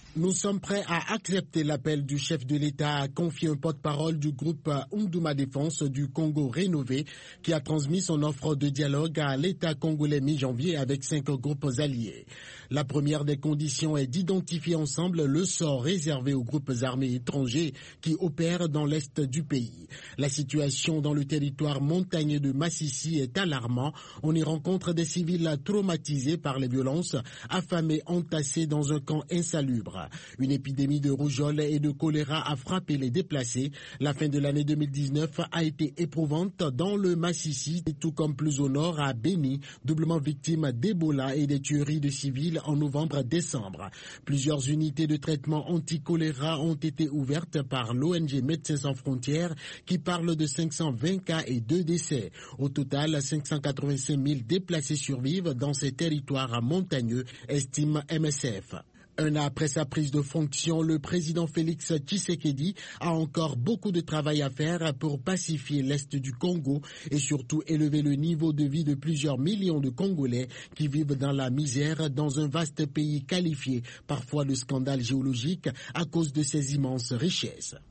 Nous sommes prêts à accepter l'appel du chef de l'État, a confié un porte-parole du groupe Unduma Défense du Congo Rénové, qui a transmis son offre de dialogue à l'État congolais mi-janvier avec 5 groupes alliés. La première des conditions est d'identifier ensemble le sort réservé aux groupes armés étrangers qui opèrent dans l'est du pays. La situation dans le territoire montagneux de Massissi est alarmante. On y rencontre des civils traumatisés par les violences, affamés, entassés dans un camp insalubre. Une épidémie de rougeole et de choléra a frappé les déplacés. La fin de l'année 2019 a été éprouvante dans le Massissi, tout comme plus au nord à Beni, doublement victime d'Ebola et des tueries de civils en novembre-décembre. Plusieurs unités de traitement anti-choléra ont été ouvertes par l'ONG Médecins sans frontières qui parle de 520 cas et 2 décès. Au total, 585 000 déplacés survivent dans ces territoires montagneux, estime MSF. Un an après sa prise de fonction, le président Félix Tshisekedi a encore beaucoup de travail à faire pour pacifier l'est du Congo et surtout élever le niveau de vie de plusieurs millions de Congolais qui vivent dans la misère dans un vaste pays qualifié parfois de scandale géologique à cause de ses immenses richesses.